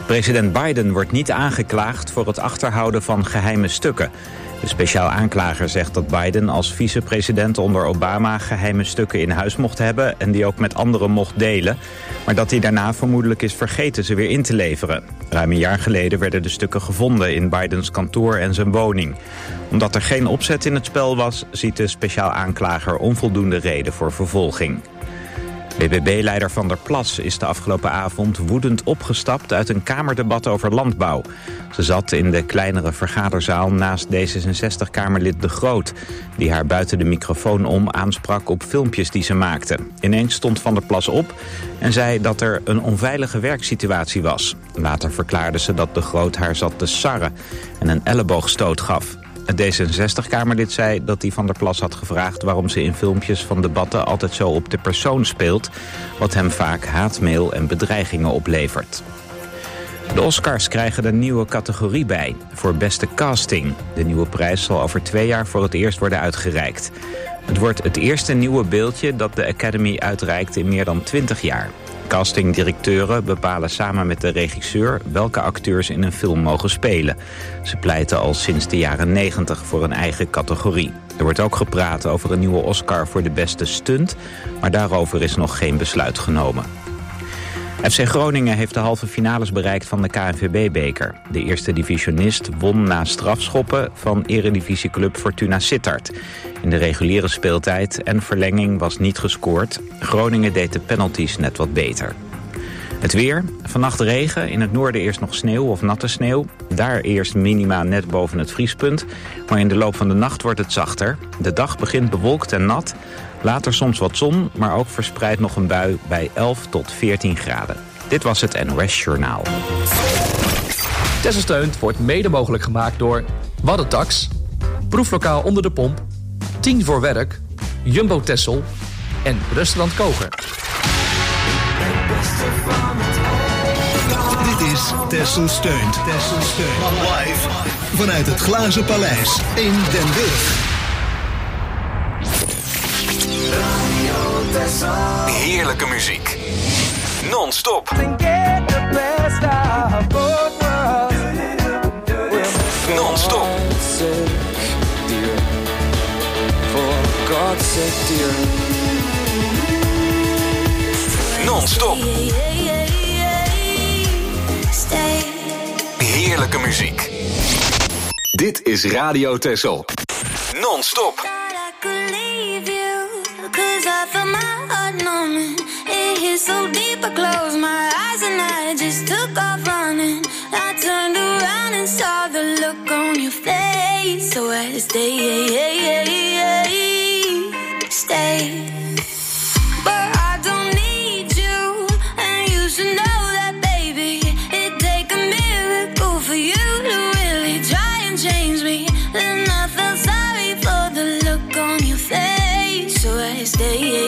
President Biden wordt niet aangeklaagd voor het achterhouden van geheime stukken. De speciaal aanklager zegt dat Biden als vicepresident onder Obama geheime stukken in huis mocht hebben en die ook met anderen mocht delen, maar dat hij daarna vermoedelijk is vergeten ze weer in te leveren. Ruim een jaar geleden werden de stukken gevonden in Bidens kantoor en zijn woning. Omdat er geen opzet in het spel was, ziet de speciaal aanklager onvoldoende reden voor vervolging. BBB-leider Van der Plas is de afgelopen avond woedend opgestapt uit een kamerdebat over landbouw. Ze zat in de kleinere vergaderzaal naast D66-kamerlid De Groot, die haar buiten de microfoon om aansprak op filmpjes die ze maakte. Ineens stond Van der Plas op en zei dat er een onveilige werksituatie was. Later verklaarde ze dat De Groot haar zat te sarren en een elleboogstoot gaf. Het D66-kamerlid zei dat hij Van der Plas had gevraagd waarom ze in filmpjes van debatten altijd zo op de persoon speelt, wat hem vaak haatmail en bedreigingen oplevert. De Oscars krijgen er een nieuwe categorie bij, voor beste casting. De nieuwe prijs zal over 2 jaar voor het eerst worden uitgereikt. Het wordt het eerste nieuwe beeldje dat de Academy uitreikt in meer dan 20 jaar. Castingdirecteuren bepalen samen met de regisseur welke acteurs in een film mogen spelen. Ze pleiten al sinds de jaren 90 voor een eigen categorie. Er wordt ook gepraat over een nieuwe Oscar voor de beste stunt, maar daarover is nog geen besluit genomen. FC Groningen heeft de halve finales bereikt van de KNVB-beker. De eerste divisionist won na strafschoppen van eredivisieclub Fortuna Sittard. In de reguliere speeltijd en verlenging was niet gescoord. Groningen deed de penalties net wat beter. Het weer. Vannacht regen. In het noorden eerst nog sneeuw of natte sneeuw. Daar eerst minima net boven het vriespunt. Maar in de loop van de nacht wordt het zachter. De dag begint bewolkt en nat. Later soms wat zon, maar ook verspreid nog een bui bij 11 tot 14 graden. Dit was het NOS Journaal. Tesselsteunt wordt mede mogelijk gemaakt door Waddentax, Proeflokaal Onder de Pomp, 10 voor Werk, Jumbo Tessel en Restaurant Koger. Dit is Tesselsteunt. Live vanuit het Glazen Paleis in Den Burg. Heerlijke muziek. Non-stop. Non-stop. Non-stop. Heerlijke muziek. Dit is Radio Texel. Non-stop. So deep, I closed my eyes and I just took off running. I turned around and saw the look on your face. So I stay. But I don't need you, and you should know that, baby. It'd take a miracle for you to really try and change me. Then I felt sorry for the look on your face. So I stay.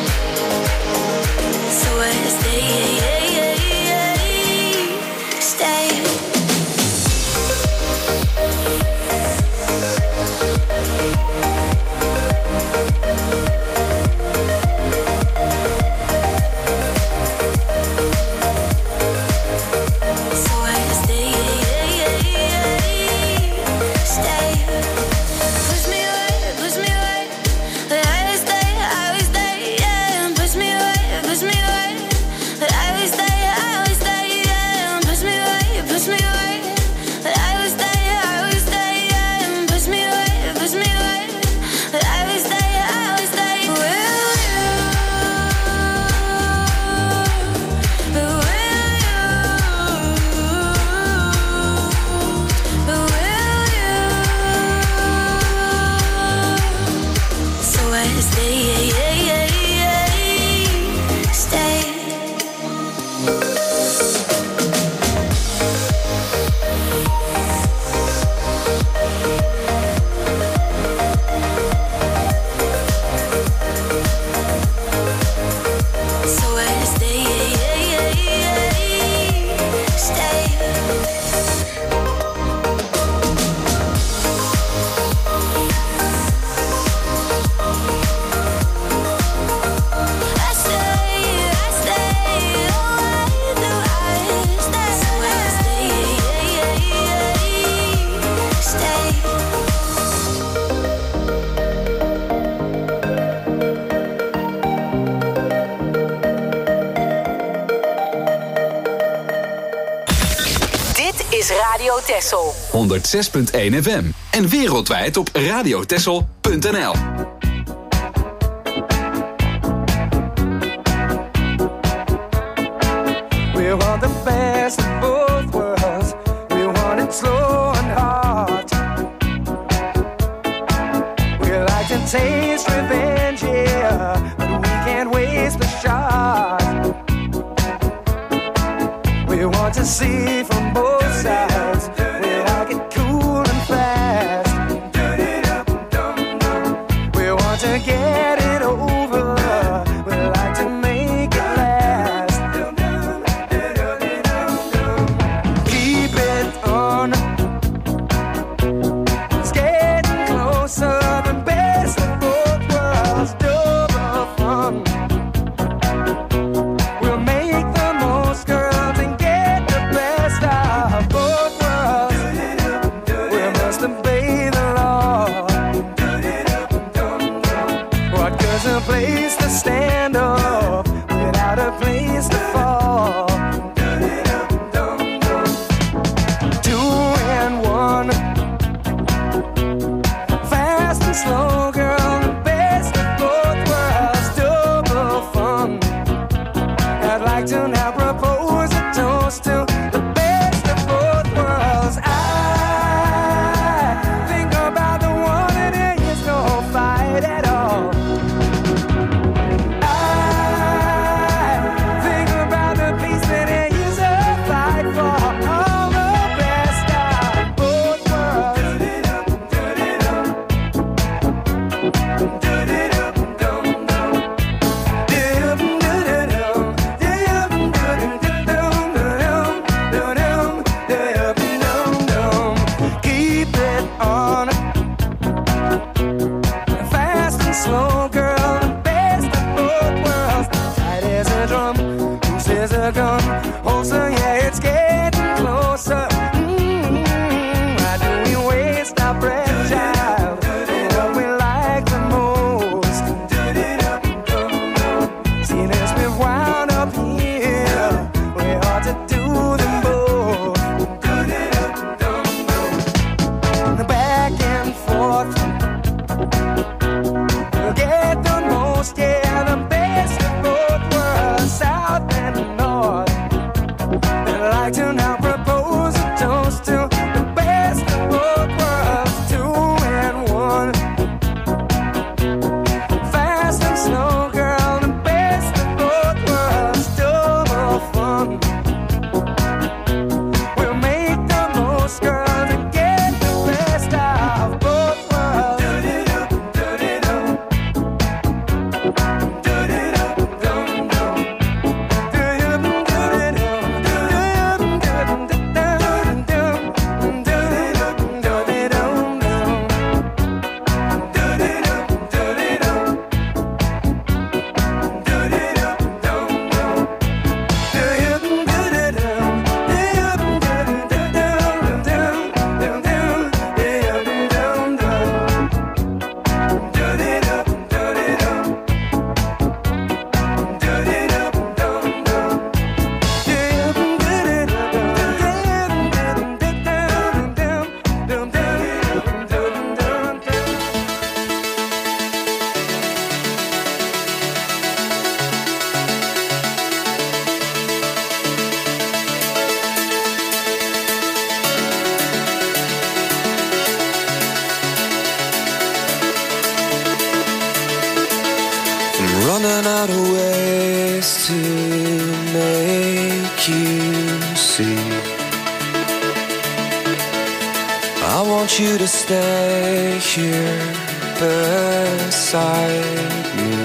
Stay. is Radio Texel. 106.1 FM. En wereldwijd op radiotexel.nl. We want the best of both worlds. We want it slow and hard. We like to taste revenge, yeah, but we can't waste the shot. We want to see from both sides. We like it cool and fast. We want to get it over. We like to make it last. Keep it on. It's getting closer. The best of both worlds. Double fun. We'll make the most, girls, and get the best of both worlds. We must obey the law. What good's a place to stand up without a place to fall? 2 and 1, fast and slow, girl, the best of both worlds, double fun. I'd like to now propose a toast to the best of both worlds. I think about the one and there is no fight at all. I think about the peace that there is a fight for. All the best of both worlds. Keep it on. Fast and slow, girl, the best of both worlds. Tight as a drum, loose as a gun. Also, yeah, it's getting closer. Why do we waste our breath, child? What we like the most. See, this we've wound up here. We ought to do them both. Back and forth. We'll get the most, yeah, the best of both worlds, south and north. I'd like to now propose a toast to the best of both worlds, 2 and 1. Fast and slow, girl, the best of both worlds, double fun. We'll make the most, girl, to get the best of both worlds. Running out of ways to make you see. I want you to stay here beside me.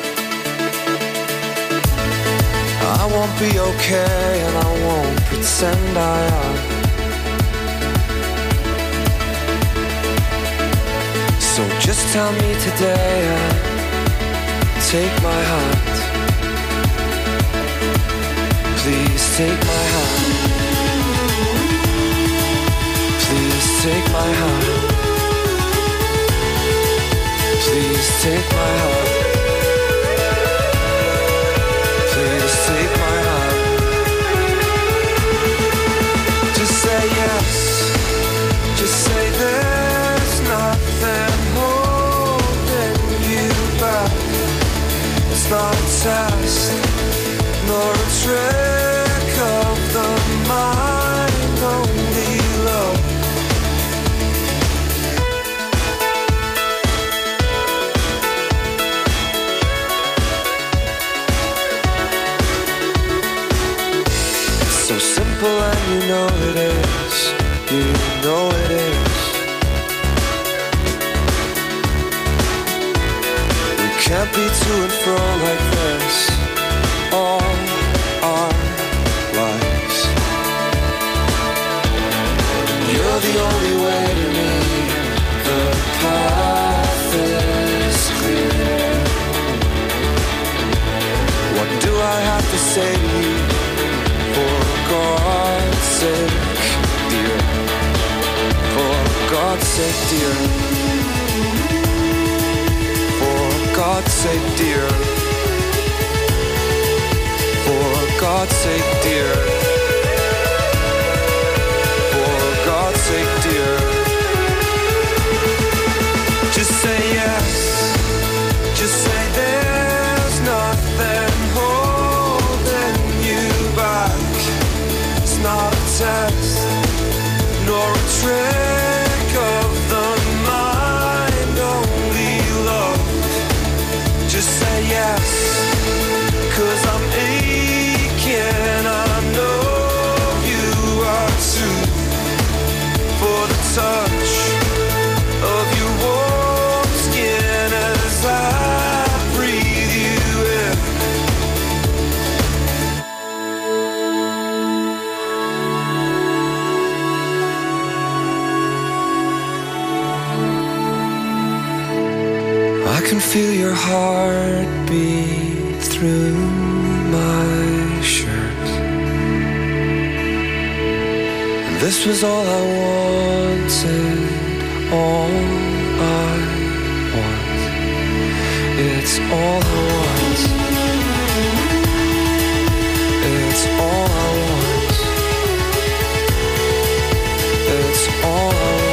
I won't be okay and I won't pretend I am. So just tell me today and take my hand. Please take my hand. Please take my hand. Please take my hand. Please take my hand. Just say yes. not a test, nor a trick of the mind, only love. It's so simple and you know it is, you know it is. Can't be to and fro like this all our lives. You're the only way to me, the path is clear. What do I have to say to you, for God's sake, dear? For God's sake, dear. For God's sake, dear. For God's sake, dear. For God's sake, dear. Just say yes. Just say there's nothing holding you back. It's not a test, nor a trick of the mind, only love. Just say yes, 'cause I'm aching, I know you are too. For the touch of your warm skin as I breathe you in. I can feel your heartbeat through my shirt. And this was all I wanted, all I want. It's all I want. It's all I want. It's all I want.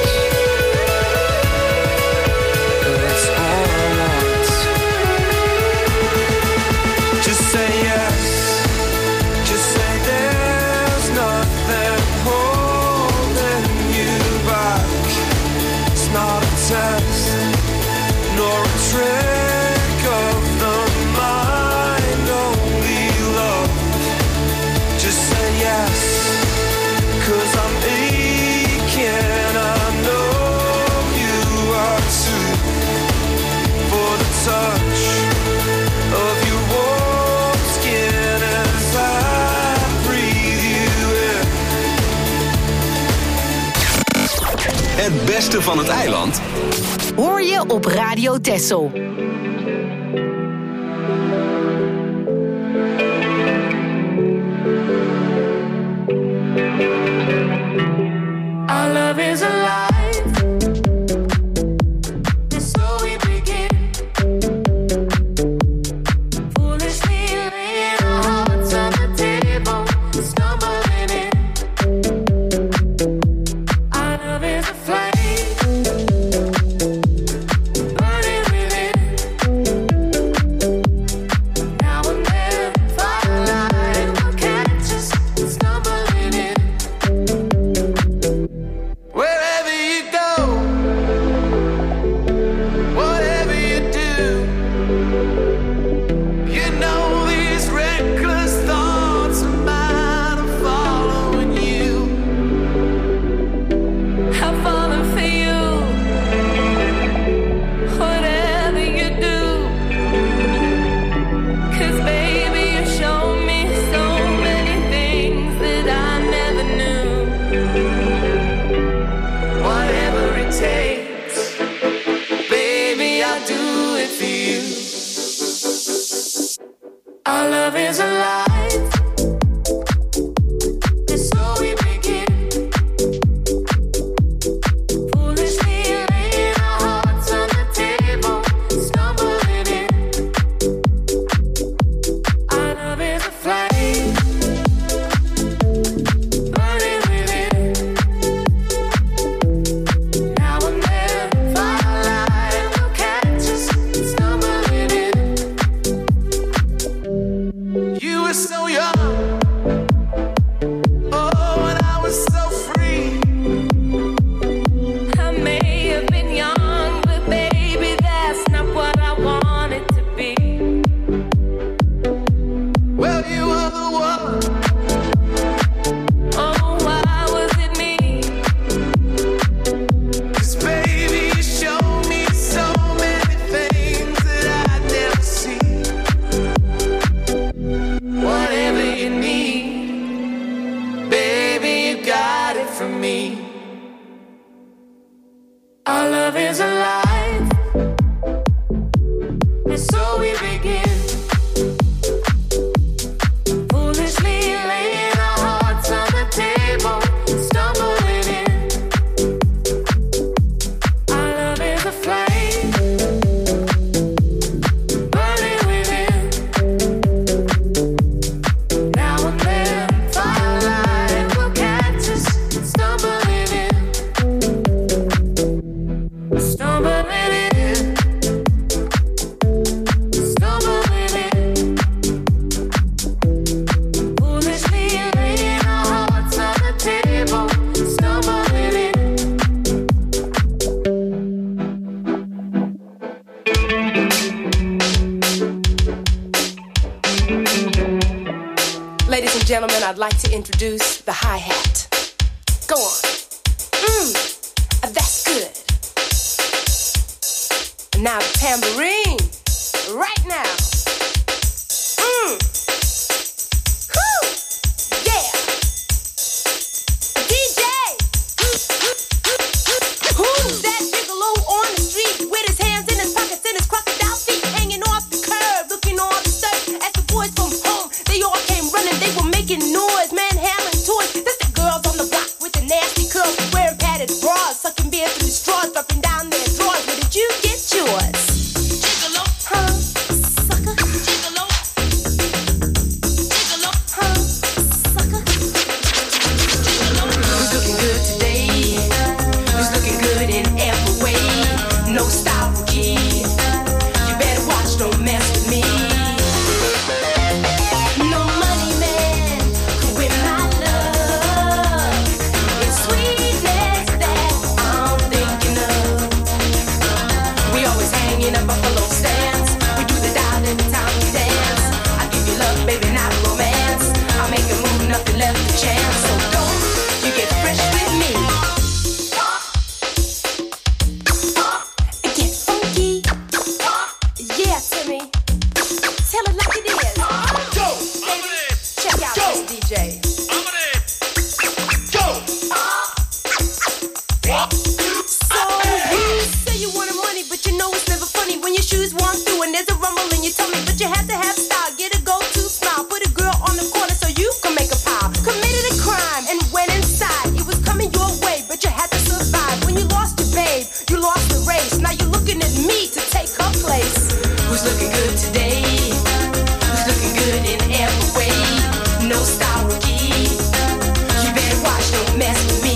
Say yes, just say there's nothing holding you back. It's not a test, nor a trick of the mind, only love. Just say yes, 'cause I'm aching, I know you are too. For the touch of your warm skin as I breathe you in. Het beste van het eiland hoor je op Radio Texel. Our love is alive. Burning within I'd like to introduce the hi-hat. Go on. That's good. And now the tambourine. Right now. Whoo! Yeah. DJ! Who's that gigolo on the street with his hands in his pockets and his crocodile feet hanging off the curb, looking all disturbed as the boys from home, they all came running, they were making noise, manhandling toys. That's the girls on the block with the nasty curls, wearing padded bras, sucking beer through straws, dropping down their drawers. Where did you get yours? Gigolo, huh? Sucker. Gigolo. Gigolo, huh? Sucker. Gigolo. Who's looking good today? Who's looking good in every way? No style rookie. You better watch, don't mess with me. No money man could win my love. It's sweetness that I'm thinking of. We always hang in a buffalo stance. We do the dial every time we dance. I give you love, baby, not romance. I'll make a move, nothing left to chance. So don't you get fresh with me. Get funky. Yeah, Timmy. Tell it like it is. Go! Check out this DJ. Go! So you say you wanted money, but you know it's never funny when your shoes walk through and there's a rumble in your tummy. But you have to have style, get a go-to smile, put a girl on the corner so you can make a pile. Committed a crime and went inside. It was coming your way, but you had to survive. When you lost your babe, you lost the race. Now you're looking at me to take her place. Who's looking good today? Who's looking good in every way? No style rookie. You better watch, don't mess with me.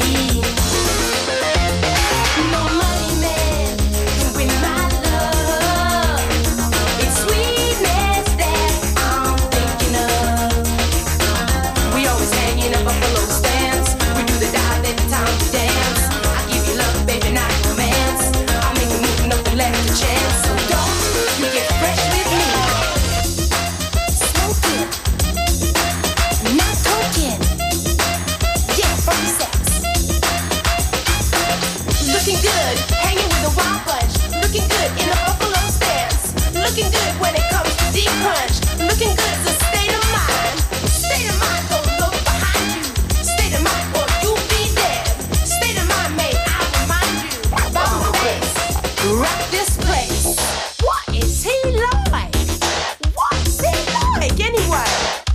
No money man can win my love. It's sweetness that I'm thinking of. We always hang in a buffalo stance. We do the dive every time we dance. I give you love, baby, not romance. I'll make a move, nothing left to chance. So don't you get fresh with me. Smoking, not token. Yeah, funky sex. Looking good, hanging with a wild bunch. Looking good in a buffalo stance. Looking good when it comes to deep crunch. Looking good is a state of mind. State of mind, don't look behind you. State of mind, or you'll be dead. State of mind, may I remind you. About the face, rock this place. What is he like? What's he like anyway?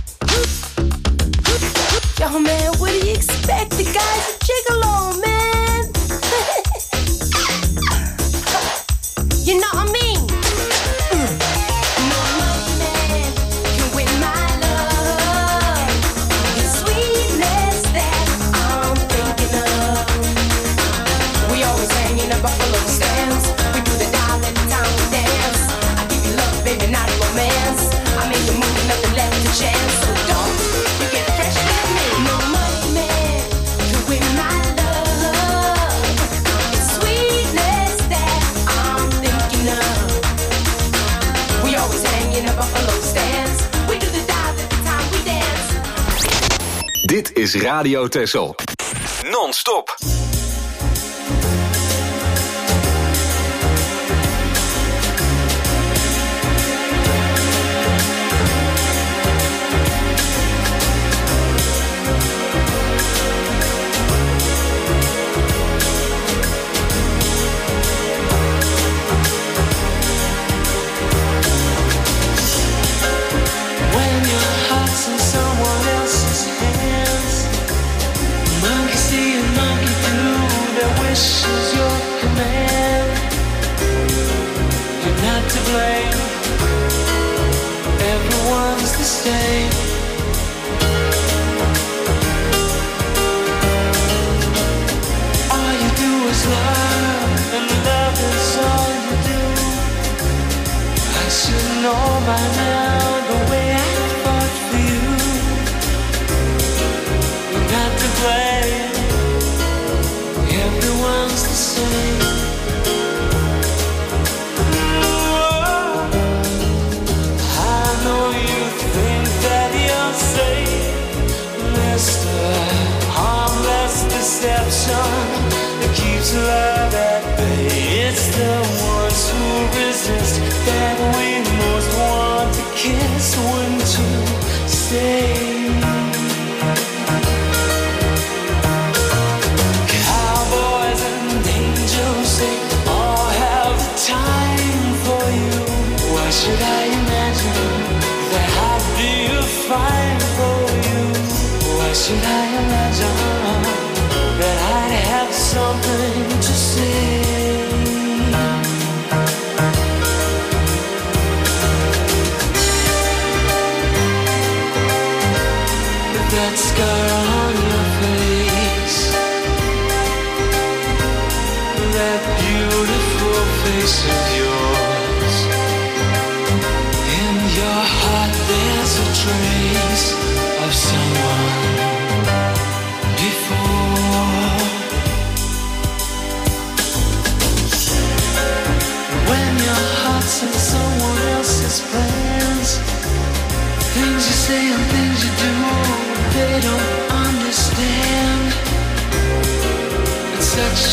Yo, man, what do you expect? The guy's a gigolo, man. You know what I mean? No money man can win my love. It's sweetness that I'm thinking of. We always hang in a buffalo stance. We do the dial every time we dance. I give you love, baby, not romance. I make a move, nothing left to chance. So don't you get fresh with me. No money man can win my love. It's sweetness that I'm thinking of. We always hang in a buffalo stance. We do the dive every time we dance. Dit is Radio Texel. Non-stop. When your heart's in someone else's hands, monkey see and monkey do, their wish is your command. You're not to blame, everyone's the same. All you do is love, and love is all you do. I should know by now the way I fought for you. You're not to blame, everyone's the same. I know you think that you're safe,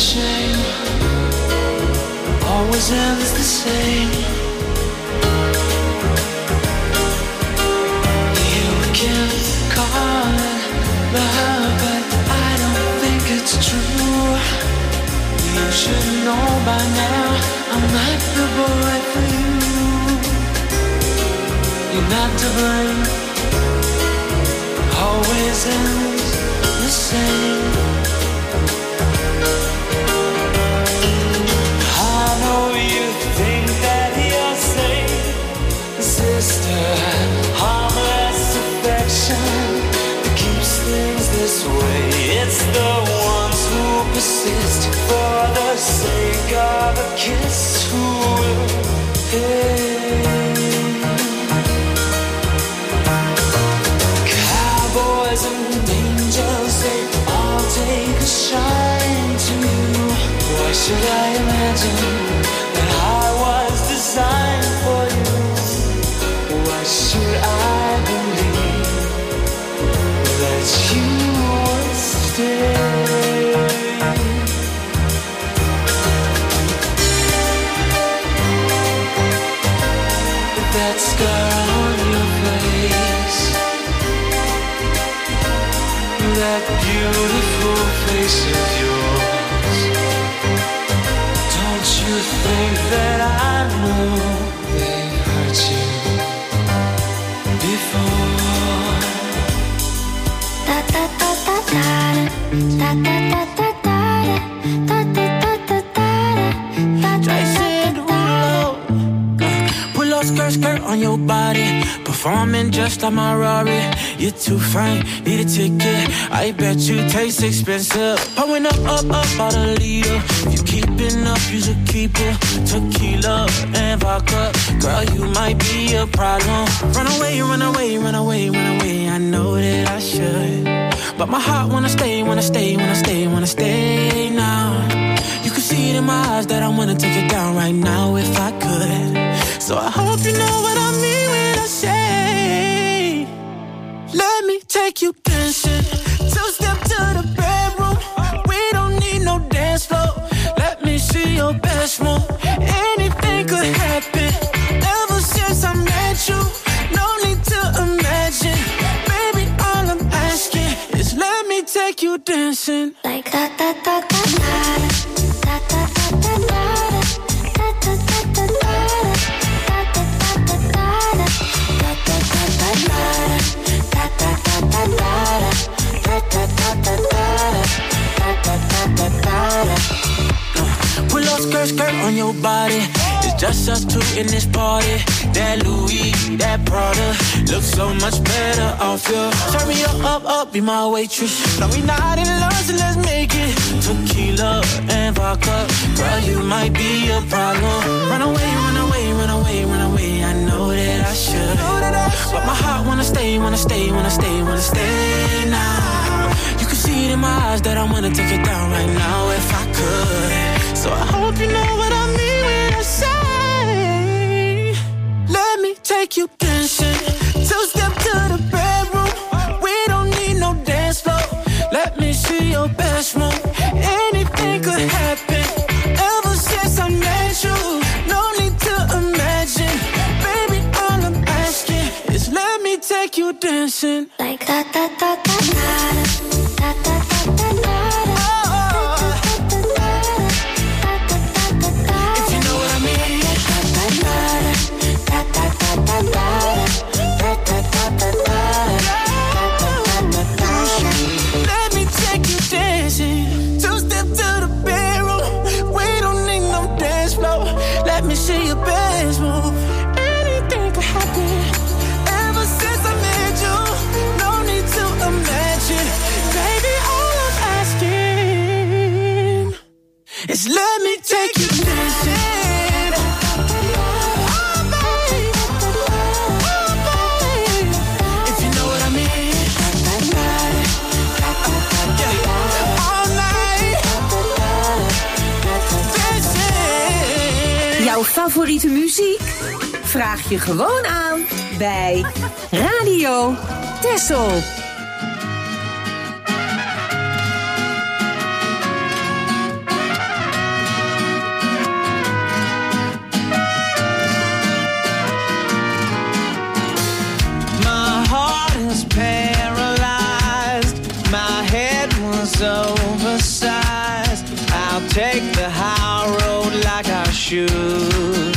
shame always ends the same. You can call it love, but I don't think it's true. You should know by now I'm not the boy for you. You're not to blame. Always ends the same. I know you think that you're safe, sister. Harmless affection that keeps things this way. It's the ones who persist for the sake of a kiss who will pay. Cowboys and angels, they all take a shine to you. Why should I imagine that I was designed for you? Why should I believe that you would stay? That scar on your face, that beautiful face of yours. Don't you think that I know they've hurt you before? Da da da da da da da da da da da da da da. Jason Derulo, pull up skirt on your body, performing just like my Rari. You're too fine, need a ticket. I bet you taste expensive. Pouring up out a liter. If you keeping up, you should keep it. Tequila and vodka, girl, you might be a problem. Run away, run away, run away, run away. I know that I should, but my heart wanna stay, wanna stay, wanna stay, wanna stay now. You can see it in my eyes that I wanna take it down right now if I could. So I hope you know what I mean when I say, let me take you dancing. Two-step to the bedroom. We don't need no dance floor. Let me see your best move. Anything could happen. Ever since I met you, no need to imagine. Baby, all I'm asking is let me take you dancing. Like da da da da da da da da da da. Pull up skirt on your body. It's just us two in this party. That Louis, that Prada looks so much better off you. Turn me up, be my waitress. No, we not in love, so let's make it. Tequila and vodka, girl, you might be a problem. Run away, run away, run away, run away. I know that I should, but my heart wanna stay, wanna stay, wanna stay, wanna stay now. You can see it in my eyes that I wanna take it down right now if I could. So I hope you know what I mean when I say, let me take you dancing. Two-step to the bedroom. We don't need no dance floor. Let me see your best move. Anything could happen. Ever since I met you, no need to imagine. Baby, all I'm asking is let me take you dancing. Like da da da da da da da da da da. Let me take you dancing. Two-step to the bedroom. We don't need no dance floor. Let me see your best move. Anything could happen. Ever since I met you, no need to imagine. Baby, all I'm asking is let me take you dancing. Jouw favoriete muziek? Vraag je gewoon aan bij Radio Texel. oversized. I'll take the high road like I should.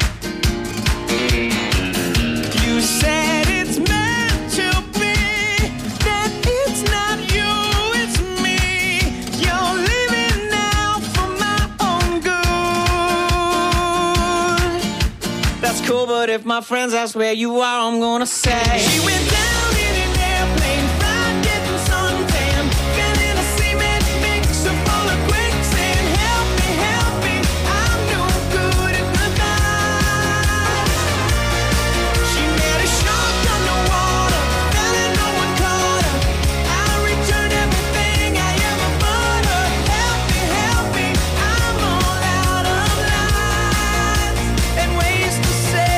You said it's meant to be, that it's not you, it's me. You're leaving now for my own good. That's cool, but if my friends ask where you are, I'm gonna say she went down in an airplane, fried, getting suntan, fell in a cement mixer full of quicksand. Help me, I'm no good at goodbye. She met a shark underwater, fell and no one caught her. I returned everything I ever bought her. Help me, I'm all out of lines and ways to say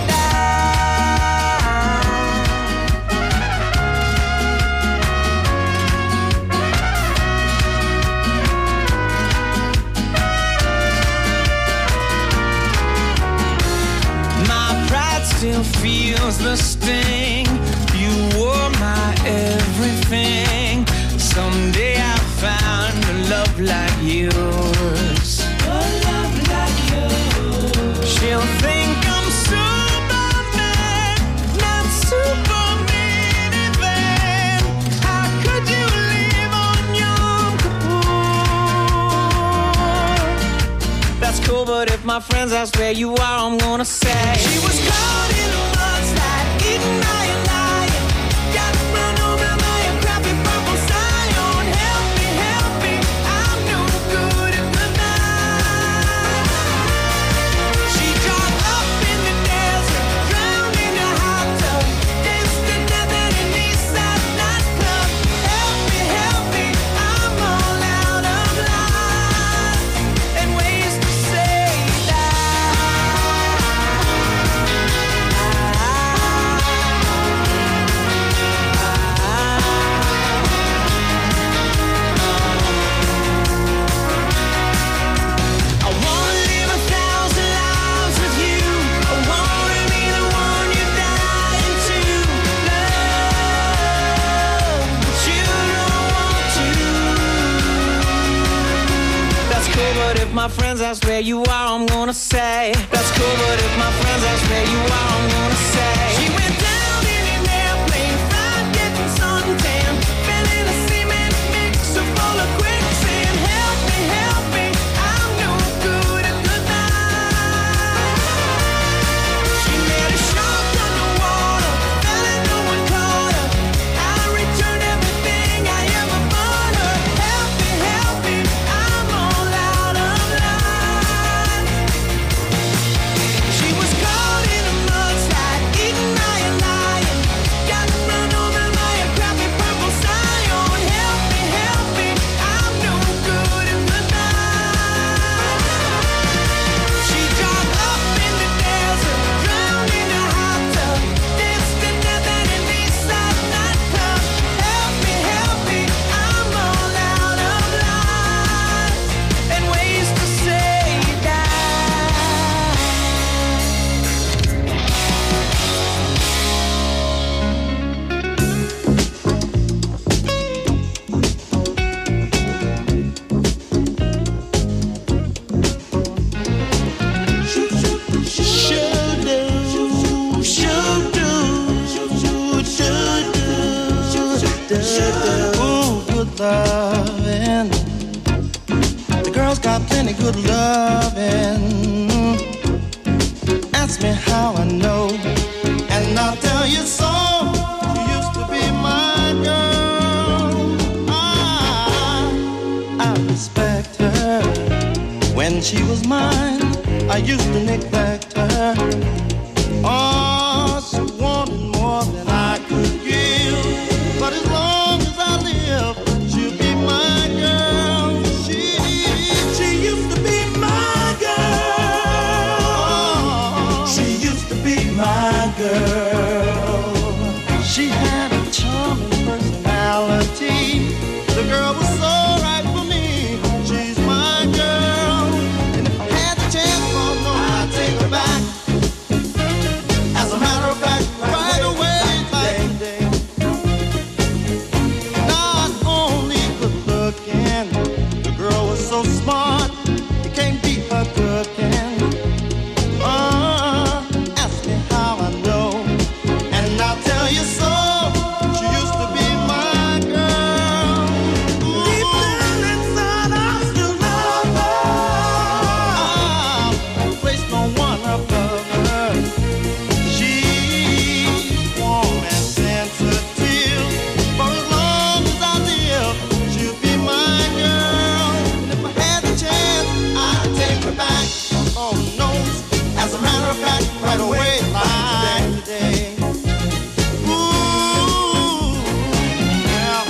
my pride still feels the sting. You were my everything. Someday I'll find a love like yours. A love like yours. She'll think I'm Superman, not Superman even. How could you live on Yom Kippur? That's cool, but if my friends ask where you are, I'm gonna say she was caught in a mudslide, eaten by a lion, got run over by a crappy purple Scion. Help me, I'm no good at goodbye. She dropped up in the desert, drowned in a hot tub, danced to death at an Eastside nightclub. Help me, I'm all out of lines and ways to say I wanna live 1,000 lives with you. I wanna be the one you die into. Love, but you don't want to. That's cool, but if my friends ask where you are, I'm gonna say that's cool, but if my friends ask where you are, I'm gonna say she went down in an airplane, fried, getting suntan, fell in a cement mixer full of quicksand. Help me, I'm no good at goodbye. She met a shark underwater, fell and no one caught her. I returned everything I ever bought her. Help me, I'm all out of line. She was caught in a mudslide, eaten by a lion, got run over by a crappy purple Scion. Help me, I'm no good at goodbye. She dropped up in the desert, drowned in a hot tub, danced to death at an Eastside nightclub. Help me, I'm all out of lines and ways to say Ooh, good lovin'. The girl's got plenty good lovin'. Ask me how I know, and I'll tell you so. She used to be my girl. I respect her. When she was mine, I used to neglect her. Oh, she wanted more than I could give. But as long as I live, she'll be my girl. She used to be my girl. She used to be my girl. She had a charming personality. The girl was so right for me. She's my girl. And if I had the chance, oh no, I'd take her back. As so smart, you can't beat her cooking. Ask me how I know, and I'll tell you so. She used to be my girl. Deep down inside, I still love her. Place no one above her. She's warm and sensitive. For as long as I live, she'll be my girl. And if I had the chance, I'd take her back. Oh no, as a matter of fact, right away, like today. Ooh, yeah.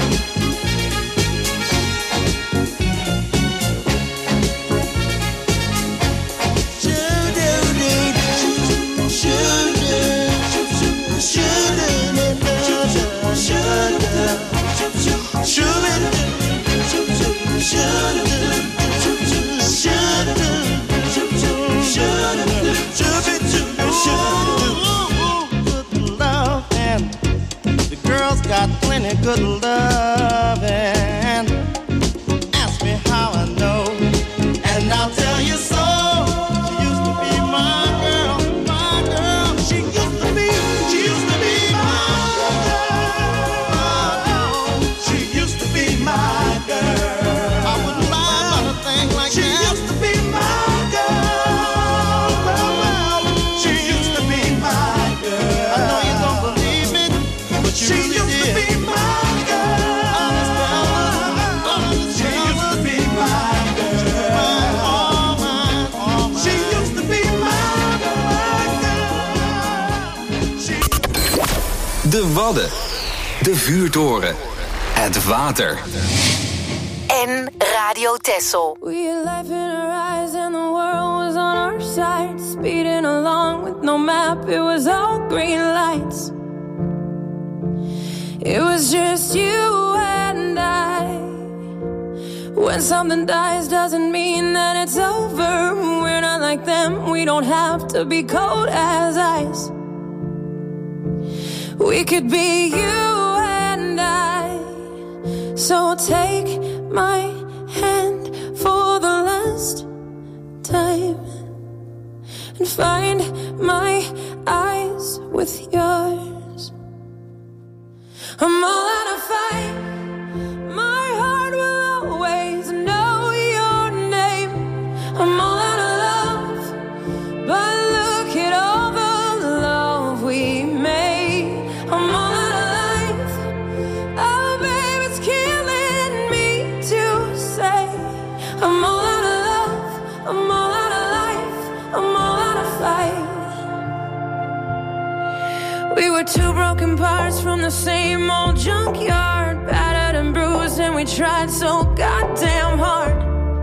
Good love, and the girls got plenty good love, and ask me how I know, and I'll tell you so. She used to be my girl, my girl. She used to be my girl. She used to be my girl. I wouldn't lie about a thing like that. She used to be my girl. Well, she used to be my girl. I know you don't believe it, but she really used to be my girl. Honest she used to be my girl. All mine. She used to be my girl. De Wadden. De Vuurtoren. Het water. En Radio Texel. We had life in our eyes and the world was on our side. Speeding along with no map, it was all green lights. It was just you and I. When something dies doesn't mean that it's over. We're not like them, we don't have to be cold as ice. We could be you and I. So take my hand for the last time and find my eyes with yours. I'm all out of fight. My heart will always know your name. I'm all out of love, but look at all the love we made. I'm all out of life. Oh, babe, it's killing me to say. I'm all out of love. I'm all out of life. I'm all out of fight. We were two broken parts from the same old junkyard, battered and bruised, and we tried so goddamn hard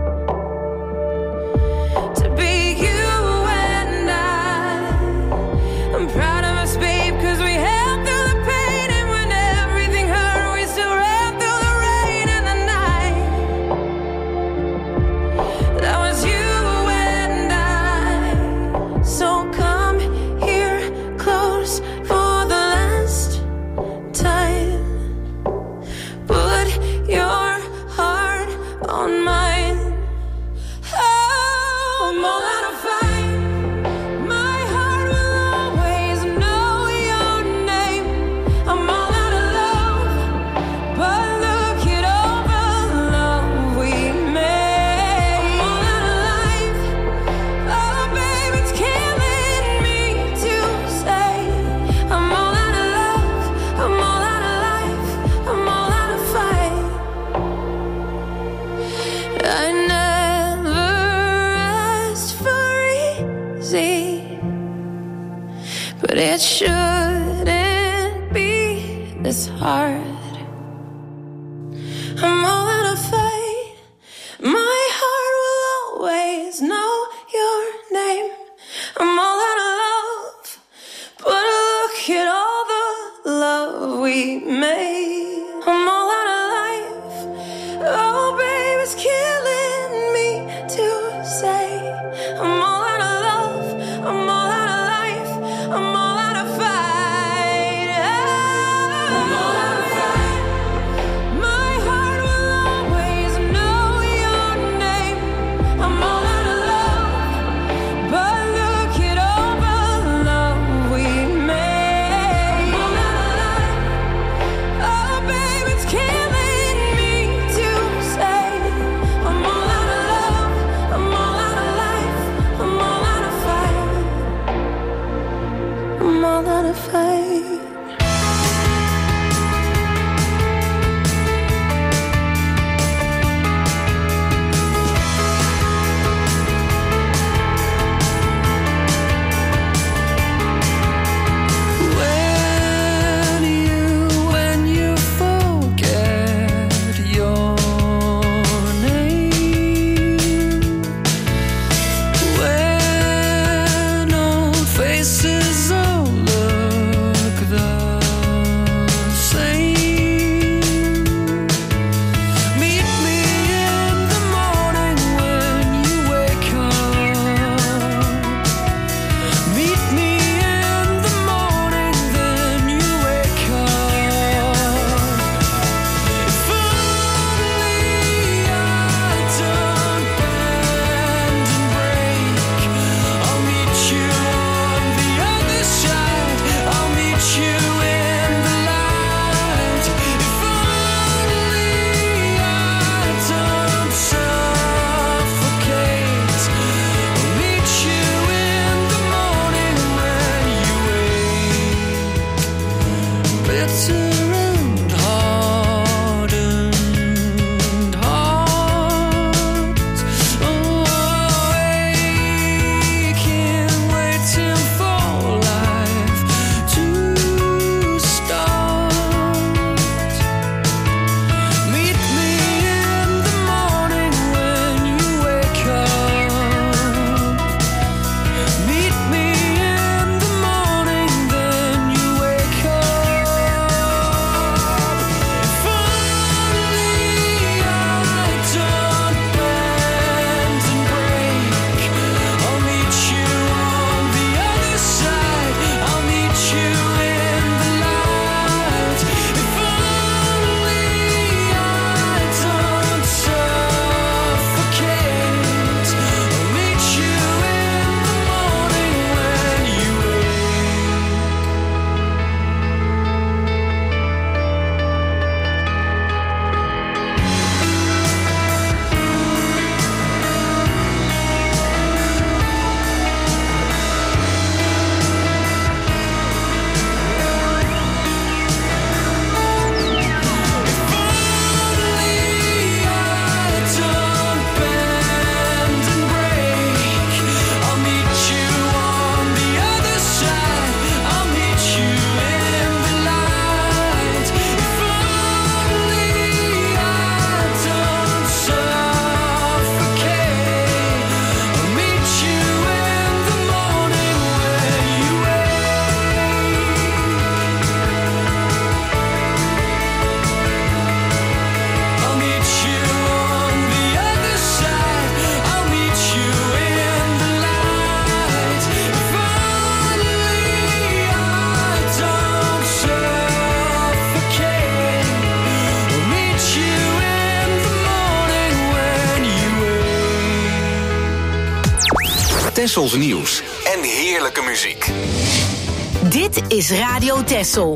to be you and I. I'm proud of us, babe, 'cause we held through the pain, and when everything hurt, we still ran through the rain and the night. That was you and I. So come here close for the last time. Put your heart on mine. Oh, I'm all out of fight. My heart will always know your name. I'm all out of love, but look at all the love we made. I'm all out of life. Oh, babe, it's killing me to say. I'm all out of love. I'm all out of life. I'm all out of fight. Tessels nieuws en heerlijke muziek. Dit is Radio Tessel.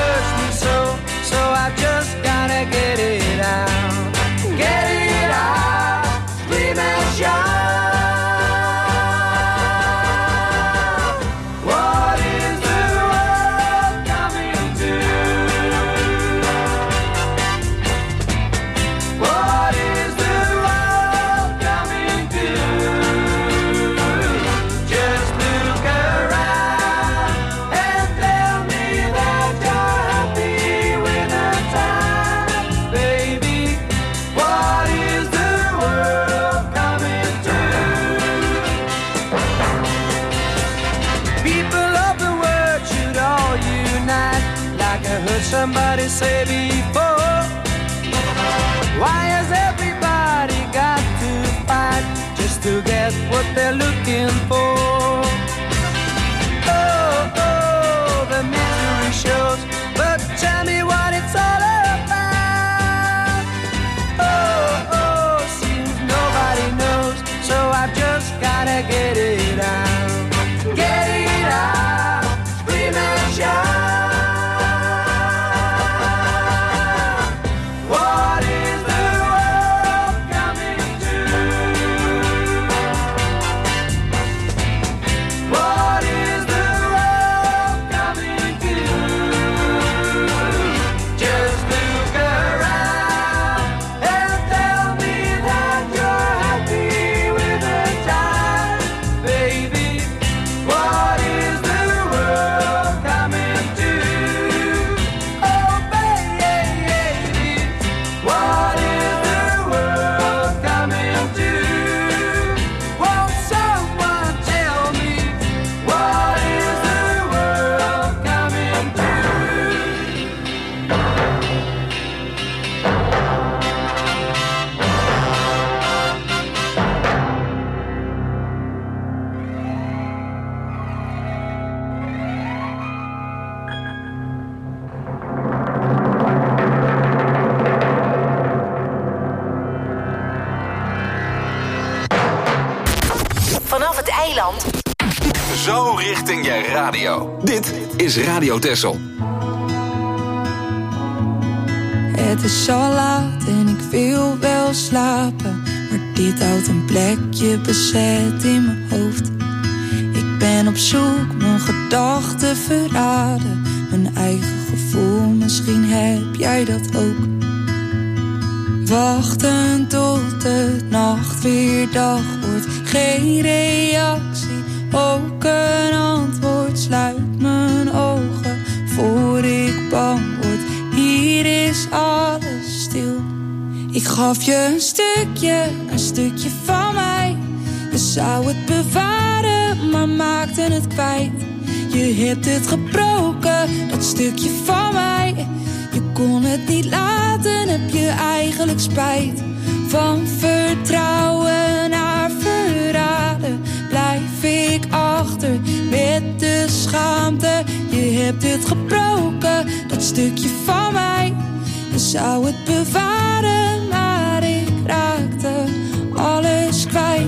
So I just gotta get it out. Get it out. somebody say before? Why has everybody got to fight just to get what they're looking for? Oh, oh, the misery shows, but tell me what it's all about. Oh, oh, seems nobody knows, so I've just gotta get it out. Get it out, scream and shout. What is the world coming to? What is the world coming to? Just look around and tell me that you're happy with the time, baby. What is the world coming to? Oh, baby, what is the world coming to? Won't someone tell me what is the world coming to? Vanaf het eiland. Zo richting je radio. Dit is Radio Texel. Het is al laat en ik wil wel slapen, maar dit houdt een plekje bezet in mijn hoofd. Ik ben op zoek, mijn gedachten verraden, mijn eigen gevoel, misschien heb jij dat ook. Wachten tot de nacht weer dag wordt, geen reactie, ook een antwoord. Sluit mijn ogen voor ik bang word, hier is alles stil. Ik gaf je een stukje van mij. Je zou het bewaren, maar maakte het kwijt. Je hebt het gebroken, dat stukje van mij. Je kon het niet laten, heb je eigenlijk spijt. Van vertrouwen naar verraden blijf ik achter met de schaamte. Je hebt het gebroken, dat stukje van mij. Je zou het bewaren, maar ik raakte alles kwijt.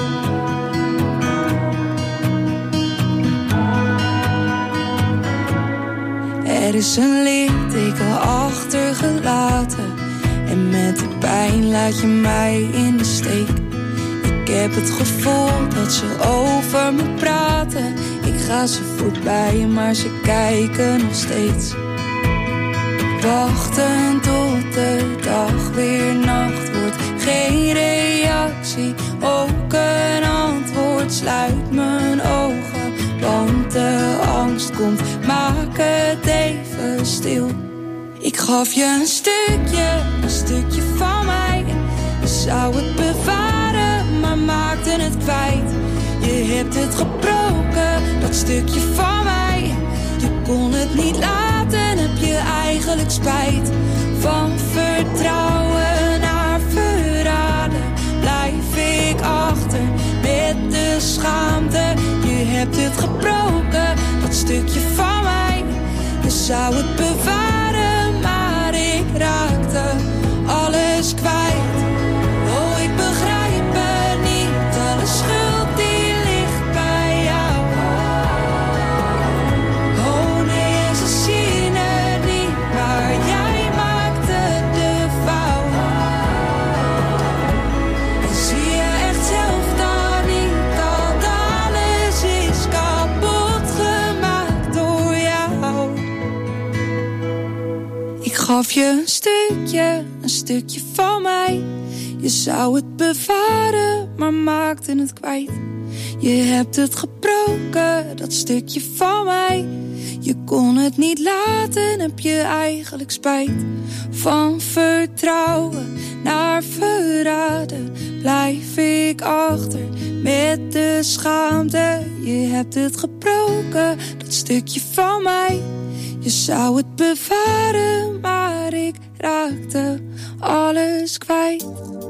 Er is een litteken achtergelaten en met de pijn laat je mij in de steek. Ik heb het gevoel dat ze over me praten. Ik ga ze voorbij, maar ze kijken nog steeds. Wachten tot de dag weer nacht wordt, geen reactie, ook een antwoord. Sluit mijn ogen, want de angst komt, maak het even stil. Ik gaf je een stukje van mij. Je zou het bewaren, maar maakte het kwijt. Je hebt het gebroken, dat stukje van mij. Je kon het niet laten, heb je eigenlijk spijt. Van vertrouwen naar verraden blijf ik achter met de schaamte. Je hebt het gebroken, dat stukje van mij. Je zou het bewaren, maar ik raakte alles kwijt. Oh, ik begrijp het niet, alle schuld die ligt bij jou. Oh nee, ze zien het niet, maar jij maakte de fout. En zie je echt zelf dan niet dat alles is kapot gemaakt door jou. Ik gaf je een stukje van mij. Je zou het bewaren, maar maakte het kwijt. Je hebt het gebroken, dat stukje van mij. Je kon het niet laten, heb je eigenlijk spijt. Van vertrouwen naar verraden blijf ik achter met de schaamte. Je hebt het gebroken, dat stukje van mij. Je zou het bewaren, maar ik raakte alles kwijt.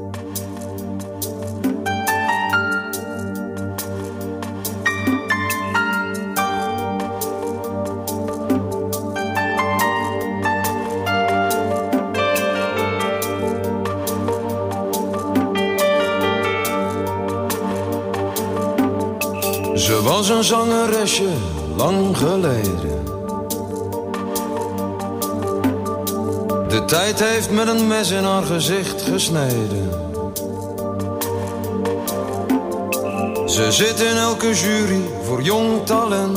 Ze was een zangeresje, lang geleden. De tijd heeft met een mes in haar gezicht gesneden. Ze zit in elke jury voor jong talent.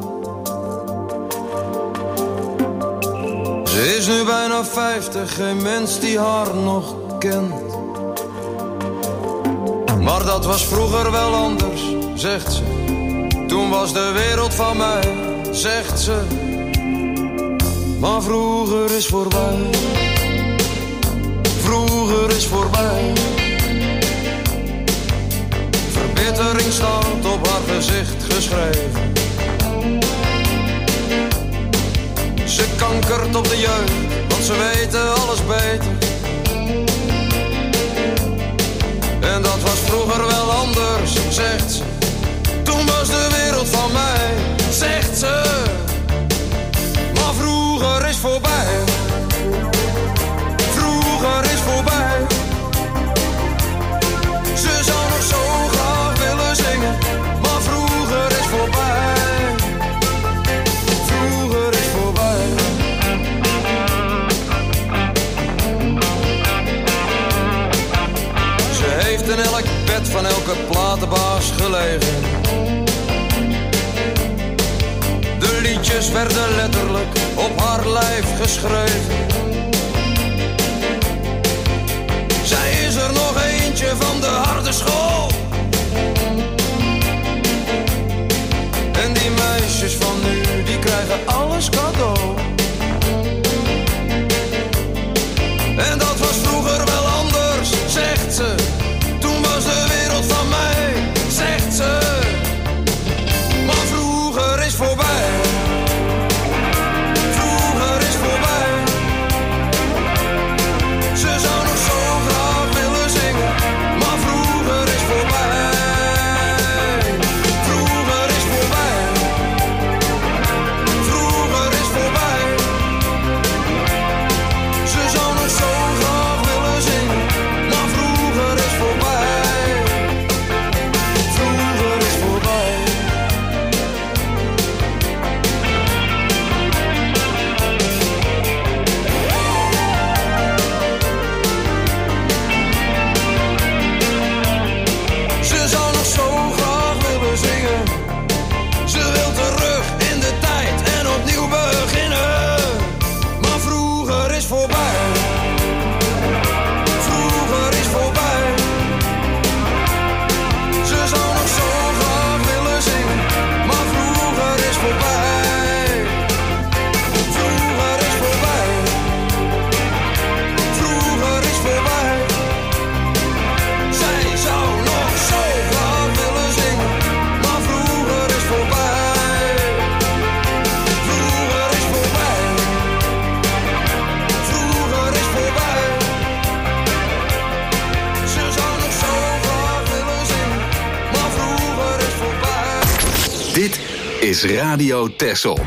Ze is nu bijna 50, geen mens die haar nog kent. Maar dat was vroeger wel anders, zegt ze. Toen was de wereld van mij, zegt ze. Maar vroeger is voorbij. Vroeger is voorbij. Verbittering staat op haar gezicht geschreven. Ze kankert op de jeugd, want ze weten alles beter. En dat was vroeger wel anders, zegt ze. Toen was de wereld van mij, zegt ze. Maar vroeger is voorbij. Vroeger is voorbij. Ze zou nog zo graag willen zingen. Maar vroeger is voorbij. Vroeger is voorbij. Ze heeft in elk bed van elke platenbaas gelegen. De liedjes werden letterlijk op haar lijf geschreven. Zij is er nog eentje van de harde school. En die meisjes van nu, die krijgen alles cadeau. En dat was vroeger wel anders, zegt ze. Toen was de wereld van mij, zegt ze. Maar vroeger is voorbij. Vroeger is voorbij. Ze zou nog zo graag willen zingen. Maar vroeger is voorbij. Vroeger is voorbij. Vroeger is voorbij. Ze zou nog zo graag willen zingen. Maar vroeger is voorbij. Vroeger is voorbij. Ze zou nog zo graag willen zingen. Ze wil terug in de tijd en opnieuw beginnen. Maar vroeger is voorbij. Vroeger is voorbij. Ze zou nog zo graag willen zingen. Maar vroeger is voorbij. Vroeger is voorbij. Vroeger is voorbij. Zij zou nog zo graag willen zingen. Maar vroeger is voorbij. Vroeger is voorbij. Vroeger is voorbij. Ze zou nog zo graag willen zingen. Maar vroeger is voorbij. Dit is Radio Texel.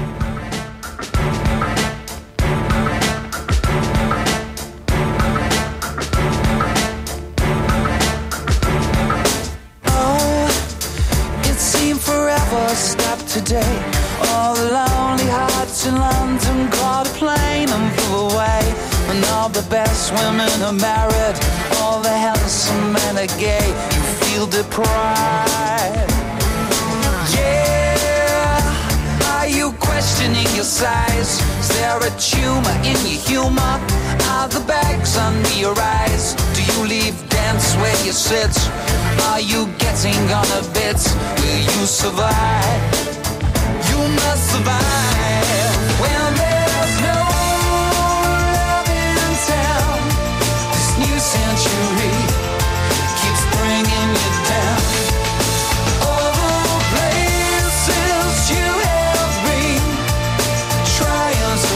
It seemed forever stopped today. All the lonely hearts in London caught a plane and flew away. And all the best women are married, all the handsome men are gay. You feel deprived. Yeah, are you questioning your size? Is there a tumor in your humor? Are the bags under your eyes? Do you leave dance where you sit? Are you getting on a bit? Will you survive? You must survive when there's no love in town. This new century keeps bringing you down. All the places you have been, trials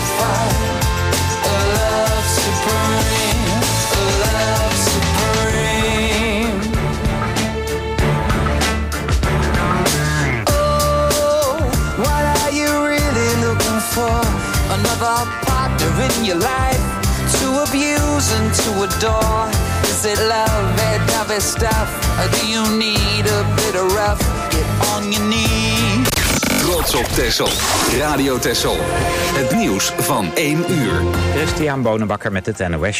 chosen to adore? Is it love, that dovey stuff? Or do you need a bit of rough? Get on your knees. Trots op Texel. Radio Texel. Het nieuws van 1 uur. Christian Bonenbakker met het NOS.